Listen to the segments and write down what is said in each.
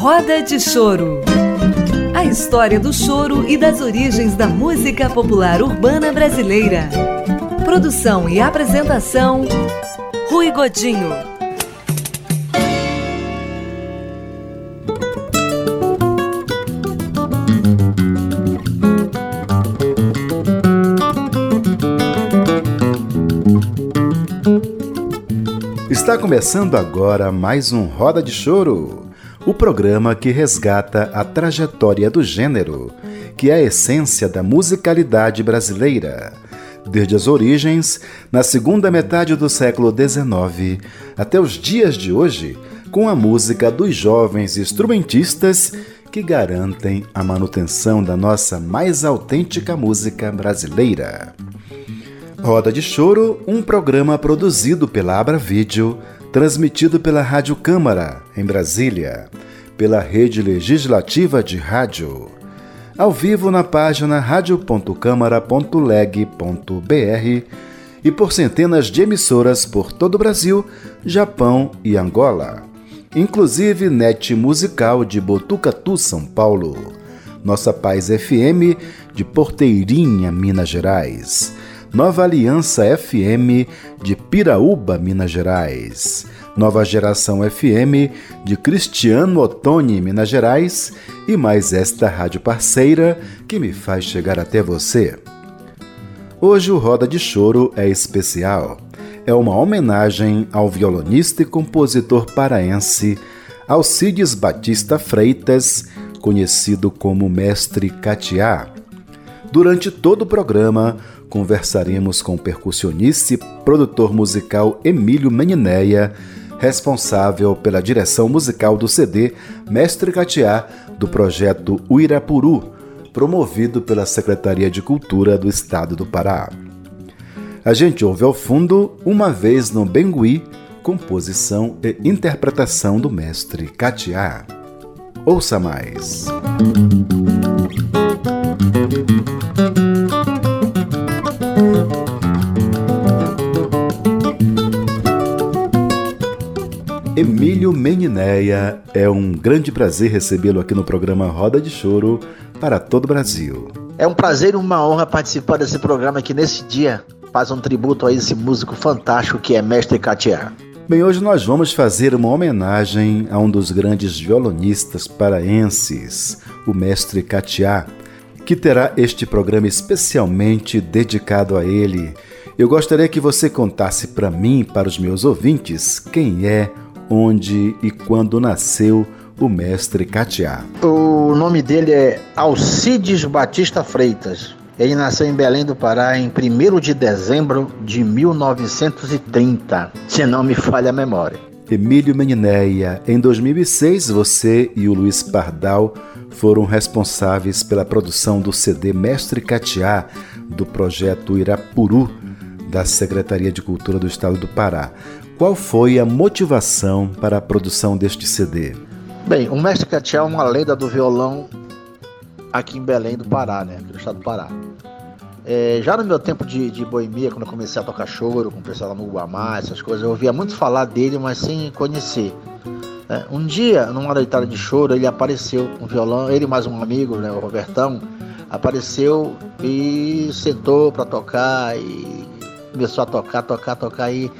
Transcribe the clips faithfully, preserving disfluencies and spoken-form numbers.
Roda de Choro. A história do choro e das origens da música popular urbana brasileira. Produção e apresentação, Rui Godinho. Está começando agora mais um Roda de Choro, o programa que resgata a trajetória do gênero, que é a essência da musicalidade brasileira, desde as origens, na segunda metade do século dezenove, até os dias de hoje, com a música dos jovens instrumentistas que garantem a manutenção da nossa mais autêntica música brasileira. Roda de Choro, um programa produzido pela Abra Vídeo, transmitido pela Rádio Câmara, em Brasília, pela Rede Legislativa de Rádio, ao vivo na página radio ponto câmara ponto leg ponto br e por centenas de emissoras por todo o Brasil, Japão e Angola, inclusive Net Musical de Botucatu, São Paulo, Nossa Paz F M de Porteirinha, Minas Gerais, Nova Aliança F M de Piraúba, Minas Gerais, Nova Geração F M de Cristiano Ottoni, Minas Gerais, e mais esta rádio parceira que me faz chegar até você. Hoje o Roda de Choro é especial. É uma homenagem ao violonista e compositor paraense Alcides Batista Freitas, conhecido como Mestre Catiá. Durante todo o programa, conversaremos com o percussionista e produtor musical Emílio Meninéia, responsável pela direção musical do C D Mestre Catiá, do projeto Uirapuru, promovido pela Secretaria de Cultura do Estado do Pará. A gente ouve ao fundo Uma Vez no Bengui, composição e interpretação do Mestre Catiá. Ouça mais. Emílio Meninéia, é um grande prazer recebê-lo aqui no programa Roda de Choro para todo o Brasil. É um prazer e uma honra participar desse programa que nesse dia faz um tributo a esse músico fantástico que é Mestre Catiá. Bem, hoje nós vamos fazer uma homenagem a um dos grandes violonistas paraenses, o Mestre Catiá, que terá este programa especialmente dedicado a ele. Eu gostaria que você contasse para mim e para os meus ouvintes quem é, onde e quando nasceu o Mestre Catiá. O nome dele é Alcides Batista Freitas. Ele nasceu em Belém do Pará em primeiro de dezembro de mil novecentos e trinta, se não me falha a memória. Emílio Meninéia, em dois mil e seis você e o Luiz Pardal foram responsáveis pela produção do C D Mestre Catiá do projeto Uirapuru, da Secretaria de Cultura do Estado do Pará. Qual foi a motivação para a produção deste C D? Bem, o Mestre Catiá é uma lenda do violão aqui em Belém do Pará, né, do Estado do Pará. É, já no meu tempo de, de boemia, quando eu comecei a tocar choro, com o pessoal lá no Guamá, essas coisas, eu ouvia muito falar dele, mas sem conhecer. É, um dia, numa noitada de choro, ele apareceu com um violão, ele e mais um amigo, né, o Robertão, apareceu e sentou para tocar e começou a tocar, tocar, tocar e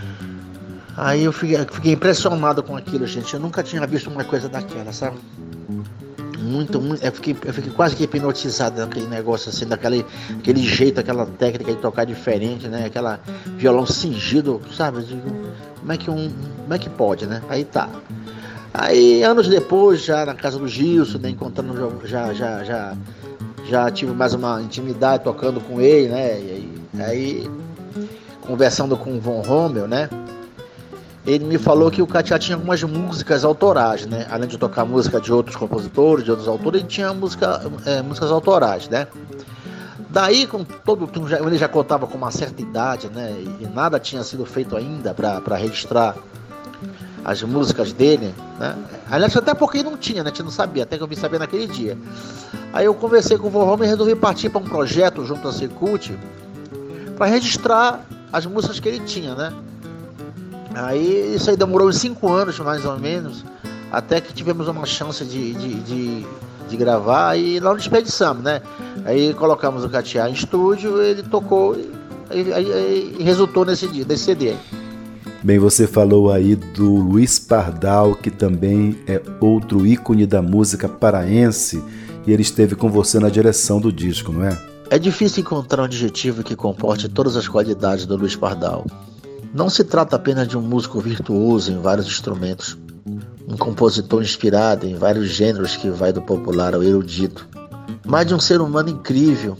aí eu fiquei, fiquei impressionado com aquilo, gente. Eu nunca tinha visto uma coisa daquela, sabe? Muito, muito. Eu fiquei, eu fiquei quase que hipnotizado naquele negócio assim, daquele aquele jeito, aquela técnica de tocar diferente, né? Aquela violão cingido, sabe? Como é que um, como é que pode, né? Aí tá. Aí anos depois, já na casa do Gilson, né? Encontrando, já, já, já, já tive mais uma intimidade tocando com ele, né? E aí, aí conversando com o Von Rommel, né? Ele me falou que o Catiá tinha algumas músicas autorais, né? Além de tocar música de outros compositores, de outros autores, ele tinha música, é, músicas autorais, né? Daí, com todo, ele já contava com uma certa idade, né? E nada tinha sido feito ainda para registrar as músicas dele, né? Aliás, até porque não tinha, né? A gente não sabia, até que eu vim saber naquele dia. Aí eu conversei com o Von Rommel e resolvi partir para um projeto junto à Secult para registrar as músicas que ele tinha, né? Aí isso aí demorou uns cinco anos, mais ou menos, Até que tivemos uma chance de, de, de, de gravar e não desperdiçamos, né? Aí colocamos o Catiá em estúdio, ele tocou e, aí, aí, aí resultou nesse, nesse C D aí. Bem, você falou aí do Luiz Pardal, que também é outro ícone da música paraense, e ele esteve com você na direção do disco, não é? É difícil encontrar um adjetivo que comporte todas as qualidades do Luiz Pardal. Não se trata apenas de um músico virtuoso em vários instrumentos, um compositor inspirado em vários gêneros que vai do popular ao erudito, mas de um ser humano incrível,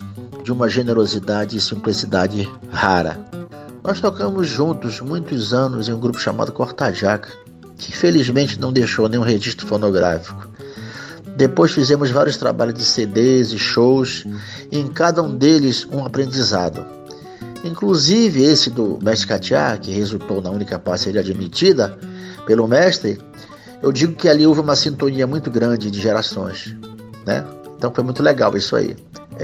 de uma generosidade e simplicidade rara. Nós tocamos juntos muitos anos em um grupo chamado Cortajaca, que infelizmente não deixou nenhum registro fonográfico. Depois fizemos vários trabalhos de C Ds e shows, e em cada um deles um aprendizado. Inclusive esse do Mestre Catiá, que resultou na única parceria admitida pelo mestre, eu digo que ali houve uma sintonia muito grande de gerações, né? Então foi muito legal isso aí.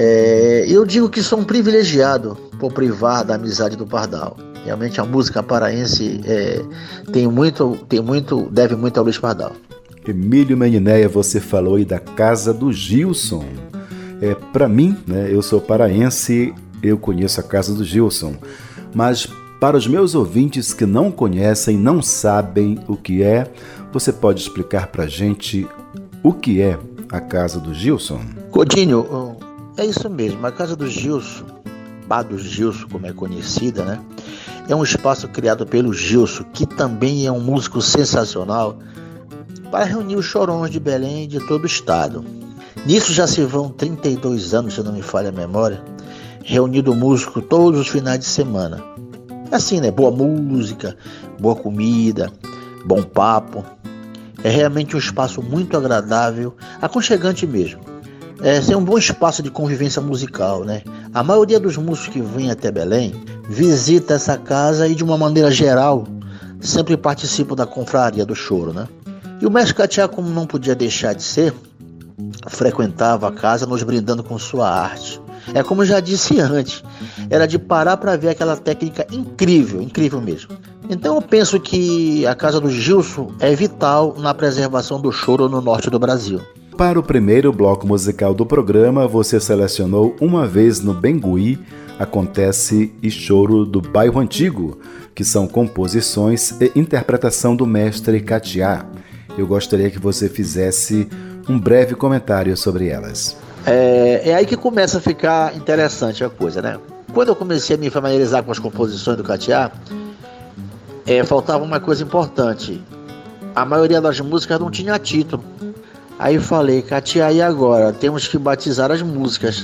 É, eu digo que sou um privilegiado por privar da amizade do Pardal. Realmente a música paraense é, tem muito, tem muito, deve muito ao Luiz Pardal. Emílio Meninéia, você falou aí da casa do Gilson. É, para mim, né, eu sou paraense, eu conheço a casa do Gilson, mas para os meus ouvintes que não conhecem, não sabem o que é, você pode explicar para a gente o que é a casa do Gilson? Godinho, é isso mesmo, a casa do Gilson, Bar do Gilson, como é conhecida, né? É um espaço criado pelo Gilson, que também é um músico sensacional, para reunir os chorões de Belém e de todo o estado. Nisso já se vão trinta e dois anos, se não me falha a memória, reunindo o músico todos os finais de semana. Assim, né? Boa música, boa comida, bom papo. É realmente um espaço muito agradável, aconchegante mesmo. É, é um bom espaço de convivência musical, né? A maioria dos músicos que vêm até Belém visita essa casa e, de uma maneira geral, sempre participam da confraria do choro, né? E o Mestre Catiá, como não podia deixar de ser, frequentava a casa nos brindando com sua arte. É como eu já disse antes, era de parar para ver aquela técnica incrível, incrível mesmo. Então eu penso que a casa do Gilson é vital na preservação do choro no norte do Brasil. Para o primeiro bloco musical do programa, você selecionou Uma Vez no Bengui, Acontece e Choro do Bairro Antigo, que são composições e interpretação do mestre Catiá. Eu gostaria que você fizesse um breve comentário sobre elas. É, é aí que começa a ficar interessante a coisa, né? Quando eu comecei a me familiarizar com as composições do Catiá, é, faltava uma coisa importante. A maioria das músicas não tinha título. Aí eu falei, Catiá, e agora? Temos que batizar as músicas.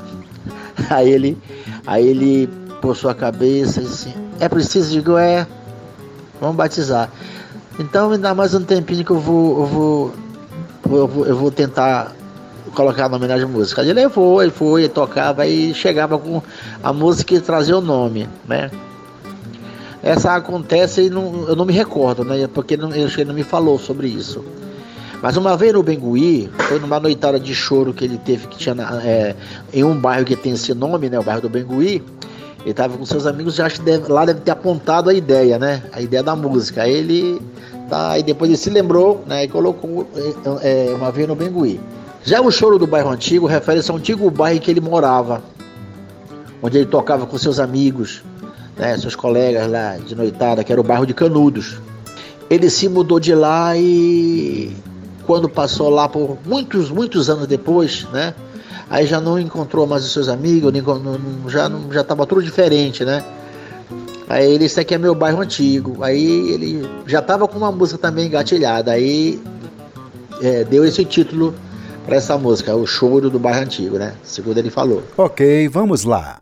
Aí ele, aí ele pôs sua cabeça e disse, é preciso? Digo, é, vamos batizar. Então me dá mais um tempinho que eu vou, eu vou, eu vou, eu vou tentar colocar nome nas músicas. Ele levou, ele foi, ele tocava e chegava com a música e trazia o nome, né? Essa acontece e não, eu não me recordo, né? Porque não, ele não me falou sobre isso. Mas uma vez no Bengui, foi numa noitada de choro que ele teve, que tinha é, em um bairro que tem esse nome, né? O bairro do Bengui. Ele estava com seus amigos, já acho que deve, lá deve ter apontado a ideia, né? A ideia da música. Aí ele, tá, aí depois ele se lembrou, né? E colocou é, uma vez no Bengui. Já o choro do bairro antigo refere-se ao antigo bairro que ele morava, onde ele tocava com seus amigos, né? Seus colegas lá de noitada, que era o bairro de Canudos. Ele se mudou de lá e quando passou lá por muitos, muitos anos depois, né? Aí já não encontrou mais os seus amigos, já já estava tudo diferente, né? Aí ele, isso aqui é meu bairro antigo. Aí ele já estava com uma música também engatilhada. Aí é, deu esse título para essa música, O Choro do Bairro Antigo, né? Segundo ele falou. Ok, vamos lá.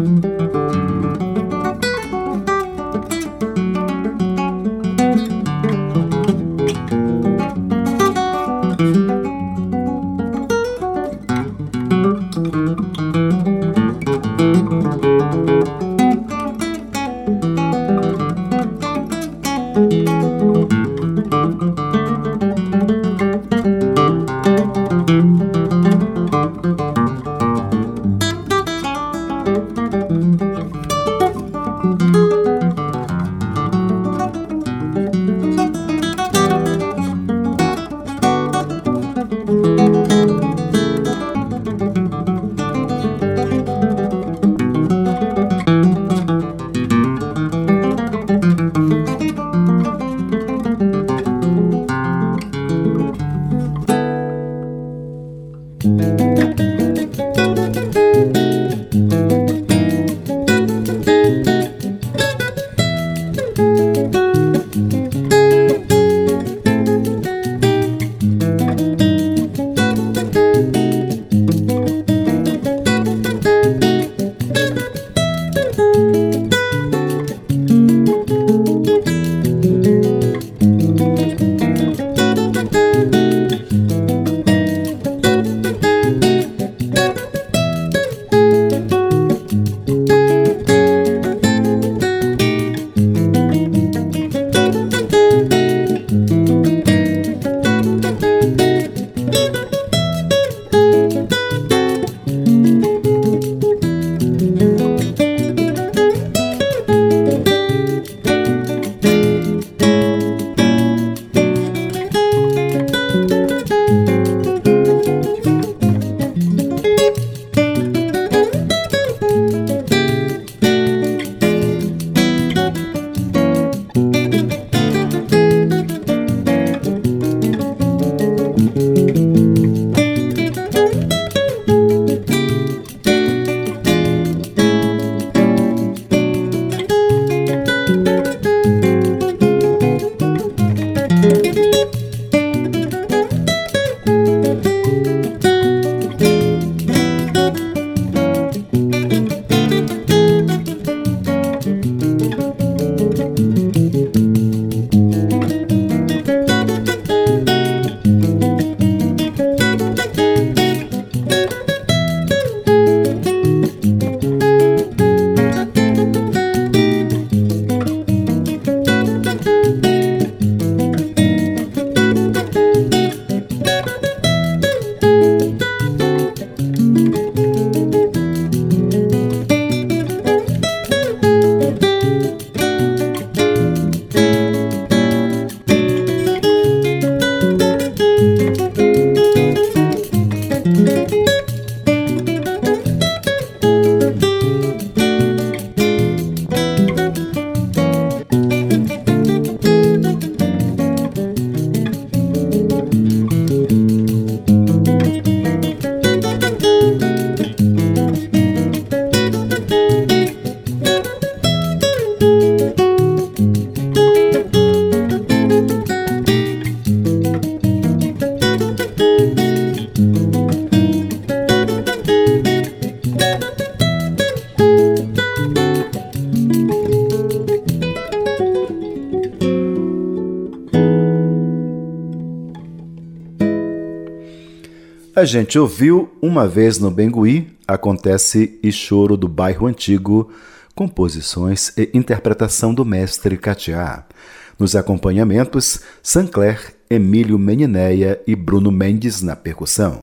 A gente ouviu Uma Vez no Bengui, Acontece e Choro do Bairro Antigo, composições e interpretação do mestre Catiá. Nos acompanhamentos, Sancler, Emílio Meninéia e Bruno Mendes na percussão.